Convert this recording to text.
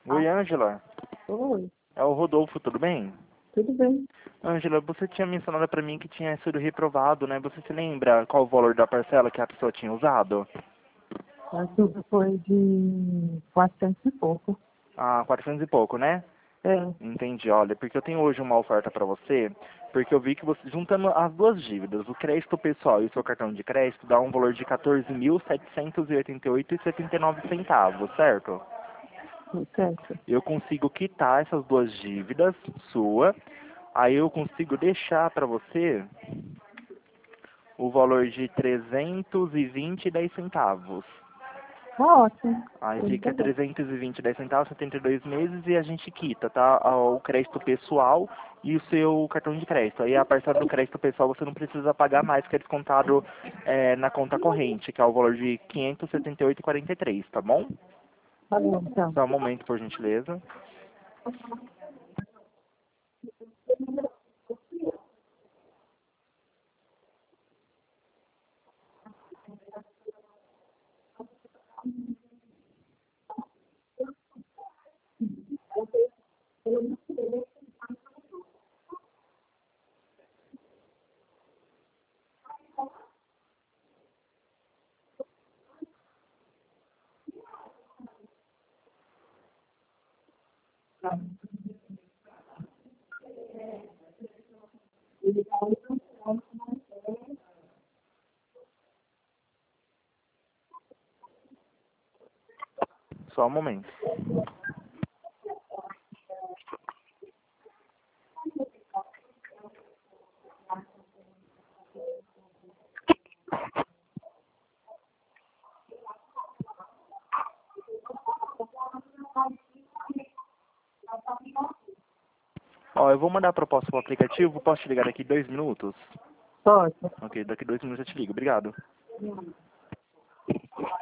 Oi, Ângela. Oi, É o Rodolfo, tudo bem? tudo bem? Ângela, você tinha mencionado pra mim que tinha sido reprovado, né? Você se lembra qual o valor da parcela que a pessoa tinha usado? A chuva foi de 400 e pouco. Ah, 400 e pouco, né? É, Entendi, olha, porque eu tenho hoje uma oferta pra você, porque eu vi que você, juntando as duas dívidas, o crédito pessoal e o seu cartão de crédito, dá um valor de 14.788,79 centavos, certo? certo. Eu consigo quitar essas duas dívidas sua, aí eu consigo deixar pra você o valor de 320,10 centavos. Tá ótimo. Aí Ele tá fica bem. 320,10 centavos, 72 meses e a gente quita, tá? O crédito pessoal e o seu cartão de crédito. Aí a parcela do crédito pessoal você não precisa pagar mais, que é descontado na conta corrente, que é o valor de 578,43, tá bom? Tá bom, então. Só um momento, por gentileza. Só um momento. Ó, eu vou mandar a proposta pro aplicativo, posso te ligar daqui 2 minutos? Pode. Ok, daqui 2 minutos eu te ligo. Obrigado.